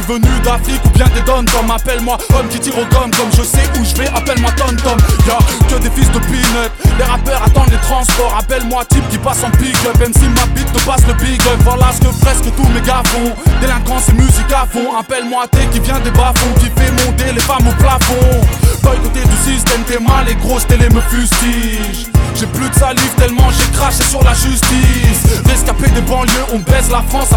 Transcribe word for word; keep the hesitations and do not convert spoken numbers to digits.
venu d'Afrique ou bien des dom-toms. Appelle-moi homme qui tire au gomme, comme je sais où je vais, appelle-moi Tom-Tom. Y'a que des fils de peanut, les rappeurs attendent les transports. Appelle-moi type qui passe en pick-up, même si ma bite te passe le big-up. Voilà ce que presque tous mes gars font, délinquance et musique à fond. Appelle-moi T qui vient des bas-fonds, qui fait monter les femmes au plafond. Boycotté du système, t'es mal et grosse télé me fustige. J'ai plus de salive tellement j'ai craché sur la justice. Rescapé des banlieues, on baisse la France.